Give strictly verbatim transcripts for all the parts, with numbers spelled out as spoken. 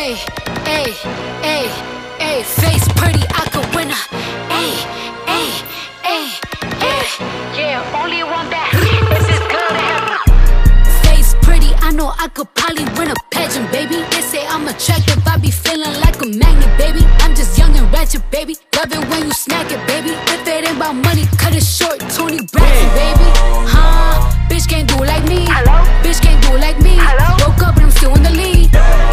Ay, ay, ay, ay, face pretty, I could win her. Ay, ay, ay, ay, yeah, only one that. This is good to have. Face pretty, I know I could probably win a pageant, baby. They say I'm attractive, I be feeling like a magnet, baby. I'm just young and ratchet, baby. Love it when you snack it, baby. If it ain't about money, cut it short, Tony Braxton, baby. Huh? Bitch can't do like me. Hello? Bitch can't do like me. Hello? Woke up and I'm still in the lead.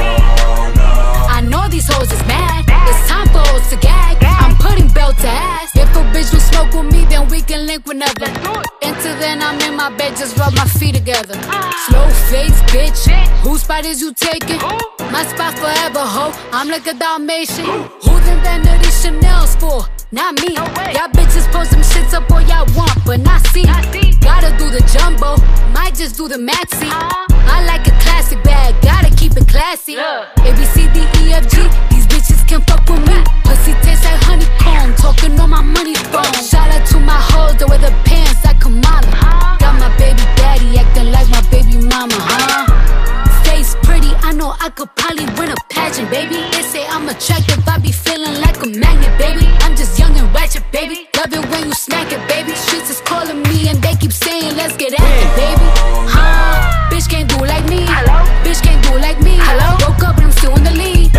I know these hoes is mad. It's time for hoes to gag. I'm putting belt to ass. If a bitch will smoke with me, then we can link whenever. Until then, I'm in my bed, just rub my feet together. Slow face, bitch. Whose spot is you taking? My spot forever, ho. I'm like a Dalmatian. Who them vanity Chanel's for? Not me. Y'all bitches post some shits up all y'all want, but not see. Gotta do the jumbo, might just do the maxi. I like a classic bag, gotta keep it classy. A B C D E F G, these bitches can fuck with me. Pussy tastes like honeycomb, talking on my money phone. Shout out to my hoes that wear the pants like Kamala. Got my baby daddy acting like my baby mama, huh? Face pretty, I know I could probably win a pageant, baby. They say I'm attractive, I be feeling like a magnet, baby. I'm just young and ratchet, baby. Love it when you snack it, baby. Streets is calling me and they keep saying let's get at it, baby. Huh? Bitch can't do like me. Hello? Bitch can't do like me. Hello? Woke up and I'm still in the lead.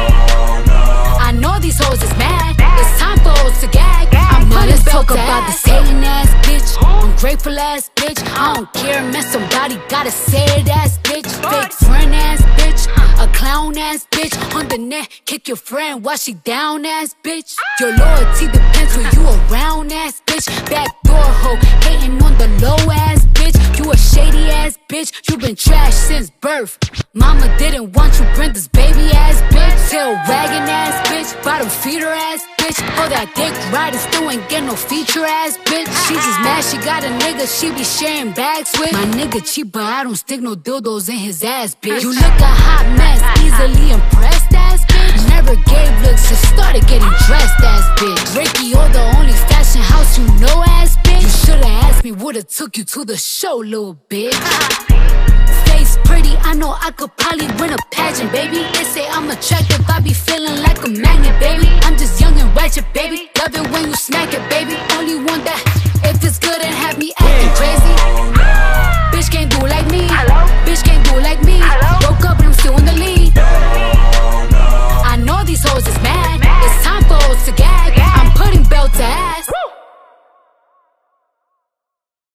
I know these hoes is mad. It's time for hoes to gag. I'm on let's talk about this hating ass bitch. Ungrateful ass bitch. I don't care, man. Somebody gotta say it, ass bitch. Fake friend ass bitch. A clown ass bitch. On the net, kick your friend while she down ass bitch. Your loyalty depends who you around ass bitch. Backdoor hoe, hating on the low ass bitch. You a shady ass bitch. You been trash since birth. Mama didn't want you, Brenda's baby ass bitch. Tail wagging ass bitch. Bottom feeder ass bitch. Oh, that dick riding still ain't get no feature ass bitch. She just mad she got a nigga she be sharing bags with. My nigga cheap, but I don't stick no dildos in his ass, bitch. You look a hot mess, easily impressed ass bitch. Never gave looks, just started getting dressed ass bitch. Ricky, you're the only fashion house you know ass bitch. You should've asked me, would've took you to the show, little bitch. Face pretty, I know I could probably win a pageant, baby. They say I'm attractive, I be feeling like a magnet, baby. I'm just young and ratchet, baby. Love it when you snack it, baby. Only one that, if it's good and have me acting crazy.